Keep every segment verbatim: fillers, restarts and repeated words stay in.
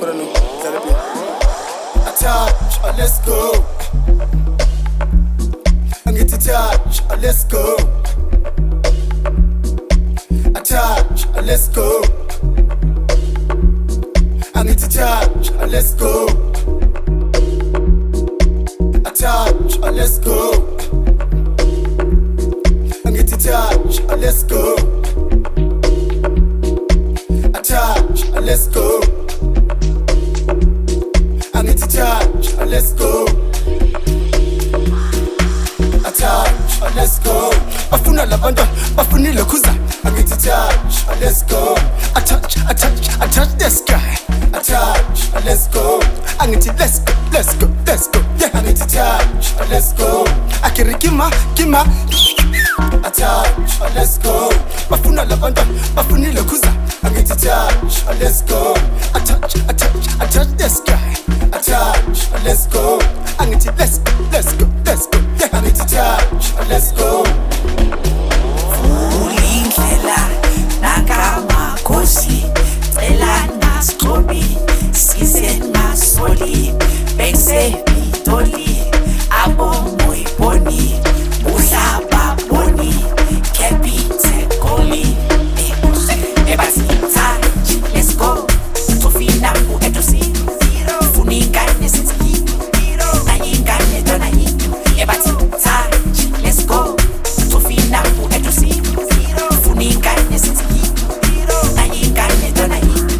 Kona no, therapy. Touch, uh, let's go. I get to touch, uh, let's go. I touch, uh, let's go. I get to touch, uh, let's go. I touch, uh, let's go. I get to touch, uh, let's go. I touch, uh, let's go. I need to touch, uh, let's go. I touch, uh, let's go. Bafuna lavanda, bafuni lokuza. I need to touch, uh, let's go. I touch, I touch, I touch this guy. I touch, uh, let's go. I need to let's go, let's go, let's go. Yeah, I need to touch, uh, let's go. I can kima, kima. I touch, uh, let's go. Bafuna lavanda, bafuni lokuza. I need to touch, uh, let's go. I touch, I touch, I touch this guy. I touch, uh, let's go. I need to let's go, let's go, let's go. Yeah, I need to touch, uh, let's go. Ulindlela nakama kosi, ela naskobi, size nasoli, pense bitoli, abo moi boni, uhlaba boni, kepite goli. Ebasi touch, let's go. Tofina ku etusi, funingane sinzi, nayingane dona yinto. Ebasi touch, let's go. Tofina ku etusi, funingane sinzi, nayingane dona yinto.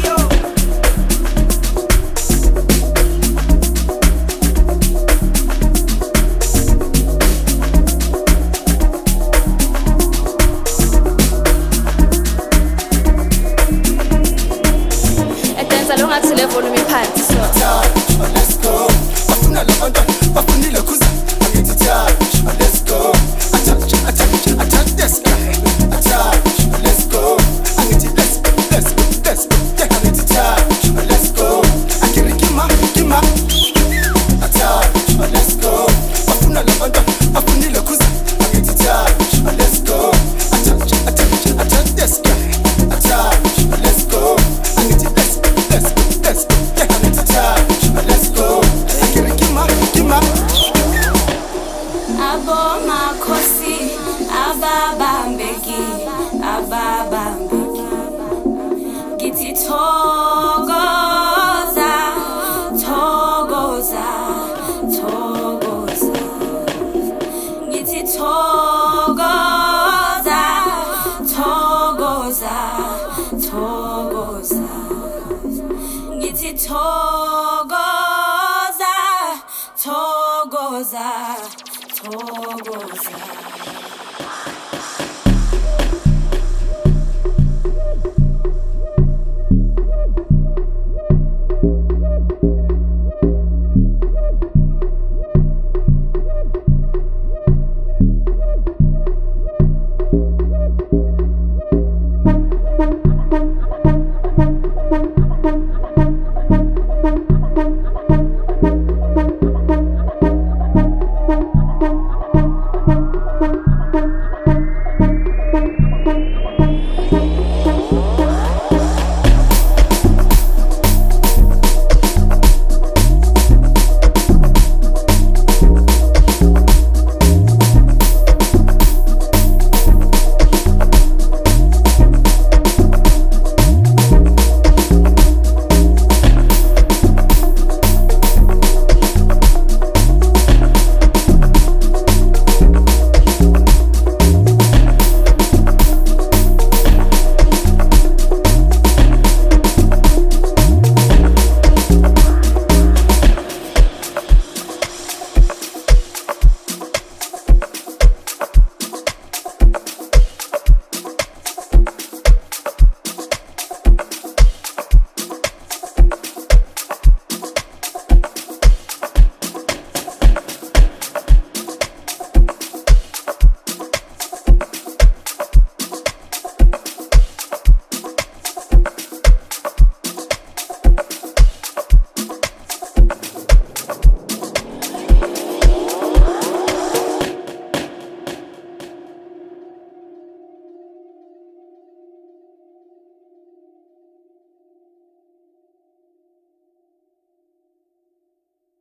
Volume phansi so touch, uh, let's go. Bafuna lavanda, bafuni lokuza. I need to touch, uh, let's go. I touch, I touch, I touch this guy. I touch, uh, let's go. I need to let's go, let's go, let's go. Yeah, I need to touch, uh, let's go. I can kima, kima. I touch, uh, let's go. Bafuna lavanda, bafuni lokuza. I need to touch, uh, let's go. I touch, I touch, I touch this guy. I touch, uh, let's go. I need to let's go, let's go. Let's go, yeah, I need to touch, uh, let's go. I get it, kima, kima. Abo makosi, ababa mbeki, ababa mbeki. Giti togoza, togoza, togoza. Giti togoza, togoza, togoza. Giti togoza, togoza, togoza.